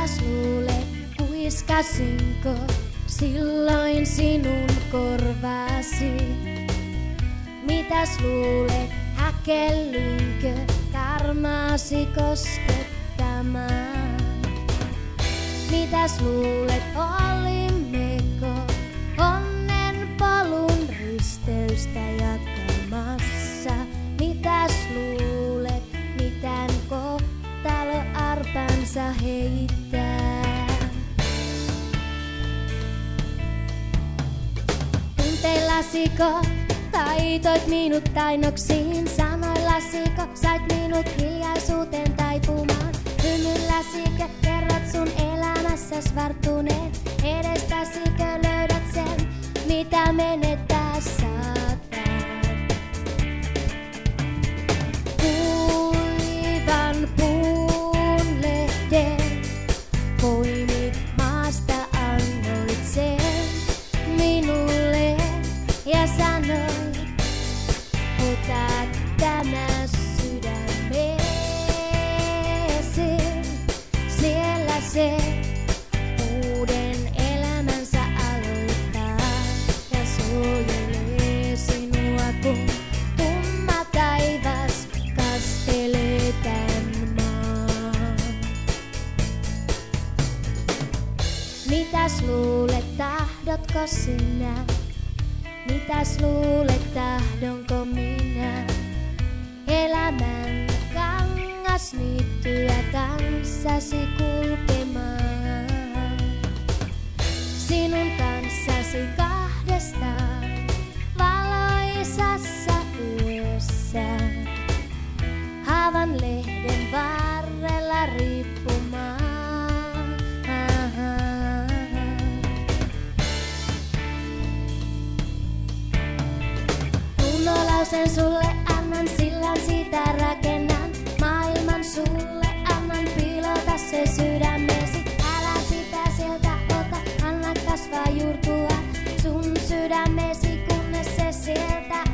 Mitäs luulet, kuiskasinko silloin sinun korvasi? Mitäs luulet, häkellyinkö karmaasi koskettamaan? Mitäs luulet, olimmeko onnen polun risteystä jakamassa? Mitäs luulet, mitään kohtalo arpansa heittää? Tunteillasiko taitoit minut tainoksiin? Sanoillasiko sait minut hiljaisuuteen taipumaan? Hymylläsikö kerrot sun elämässäs varttuneen? Edestäsikö löydät sen, mitä menettää saatat? Kuivan puun lehden poimit maasta, annoit sen minulle ja sanoit, ota tämä sydämeesi. Siellä se uuden elämänsä aloittaa ja suojelee sinua, kun tumma taivas kastelee tän maan. Mitäs luulet, tahdotko sinä? Mitäs luulet, tahdonko minä? Elämän kangasniittyä kanssasi kulkemaan. Sinun kanssasi kahdestaan valoisassa yössä. Haavan lehden varrella riippumaan. Runnolausen sulle annan, sillan siitä rakennan. Maailman sulle annan, piilota se sydämesi. Älä sitä sieltä ota, anna kasvaa juurtua sun sydämesi, kunnes se sieltä